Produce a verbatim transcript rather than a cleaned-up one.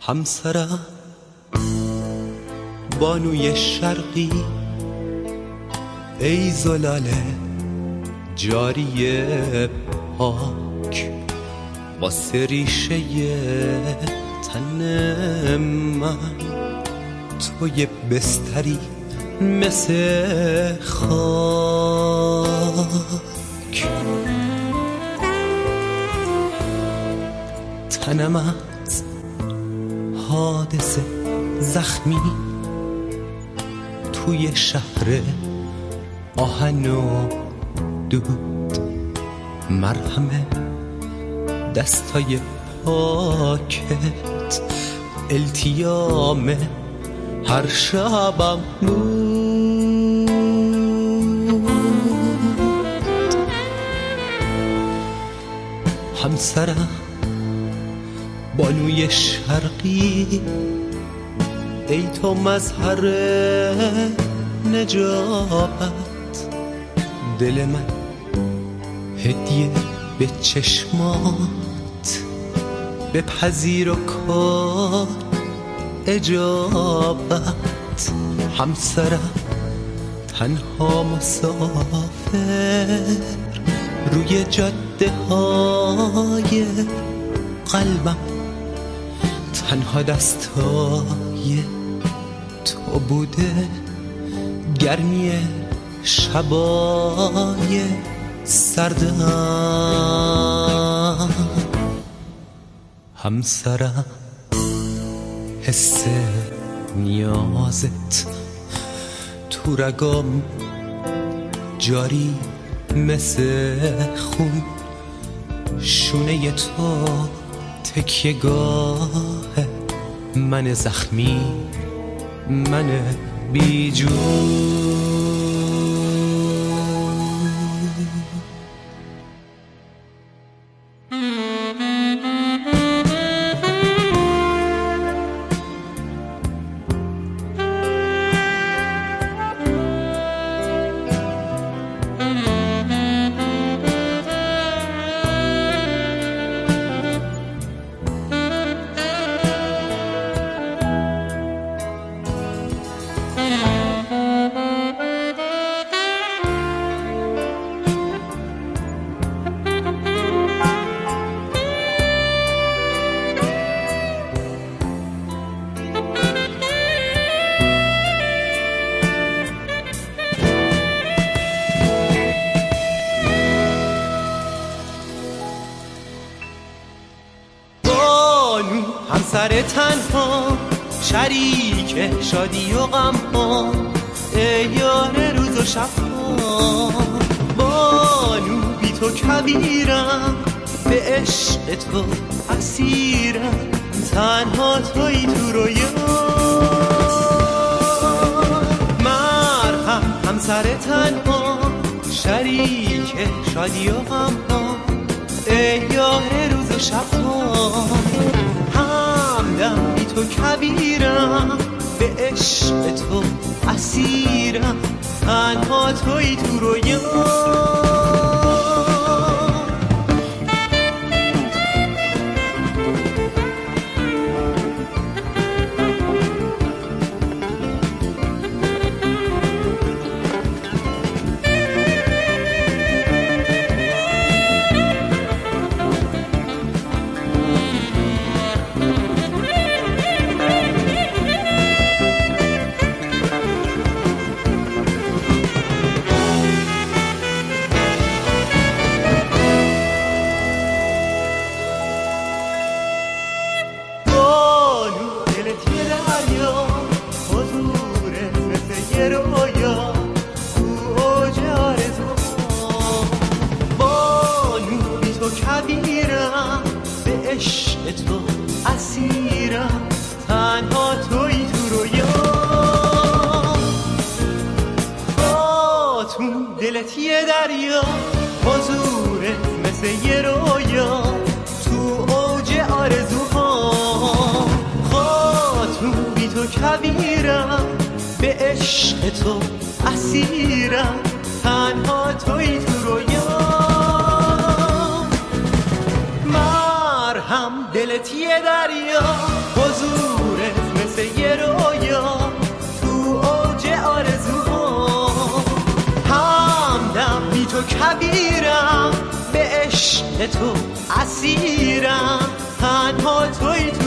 همسرم بانوی شرقی، ای زلال جاری پاک، واسه ریشه تن من توی بستری مثل خاک. تنم از حادثه زخمی توی شهر آهن و دود، مرهم دستای پاکت التیام هر شبم بود. همسرم بانوی شرقی، ای تو مظهر نجابت، دل من هدیه به چشمات، بپذیر و کار اجابت. همسرم تنها مسافر روی جاده های قلبم، تنها دستای تو بوده گرمی شبای سردم. همسرم حس نیازت تو رگام جاری مثل خون، شونه تو تکیه‌گاه من زخمی، من بیجون. همسر تنها شریک شادی و غم ها، ای یار روز و شب ها. بانو بی تو کبیرم، به عشق تو اسیرم، تنها توی تو رویا. مرهم همسر تنها شریک شادی و غم ها، ای یار روز و شب ها. همدم بی تو کبیرم، به عشق تو اسیرم، تنها توی تو رویا. تو اسیرم، تنها توی تو رویا. خاتون دلت یه دریا، حضورت مثل یه رویا، تو اوج آرزوها. خاتون بی تو کبیرم، به عشق تو اسیرم، تنها توی تو رویا. مرهم دلت حضورت یه دریا، حضورت مثل یه رویا تو اوج آرزوها. همدم بی تو کبیرم، به عشق تو اسیرم، تنها توی تو